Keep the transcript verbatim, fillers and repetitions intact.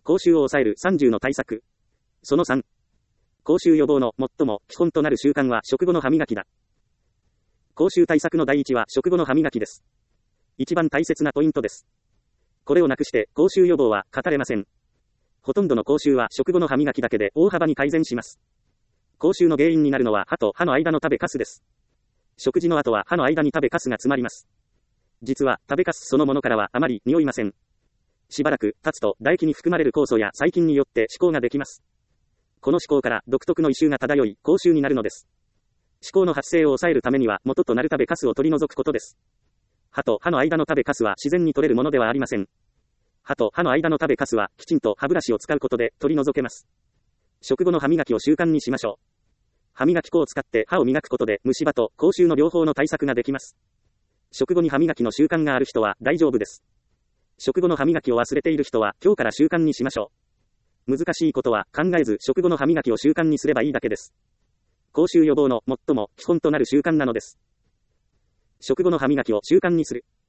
口臭を抑えるさんじゅうの対策。そのさん。口臭予防の最も基本となる習慣は食後の歯磨きだ。口臭対策の第一は食後の歯磨きです。一番大切なポイントです。これをなくして口臭予防は語れません。ほとんどの口臭は食後の歯磨きだけで大幅に改善します。口臭の原因になるのは歯と歯の間の食べかすです。食事の後は歯の間に食べかすが詰まります。実は食べかすそのものからはあまり匂いません。しばらく経つと唾液に含まれる酵素や細菌によって歯垢ができます。この歯垢から独特の異臭が漂い口臭になるのです。歯垢の発生を抑えるためには元となる食べかすを取り除くことです。歯と歯の間の食べかすは自然に取れるものではありません。歯と歯の間の食べかすはきちんと歯ブラシを使うことで取り除けます。食後の歯磨きを習慣にしましょう。歯磨き粉を使って歯を磨くことで虫歯と口臭の両方の対策ができます。食後に歯磨きの習慣がある人は大丈夫です。食後の歯磨きを忘れている人は今日から習慣にしましょう。難しいことは考えず食後の歯磨きを習慣にすればいいだけです。口臭予防の最も基本となる習慣なのです。食後の歯磨きを習慣にする。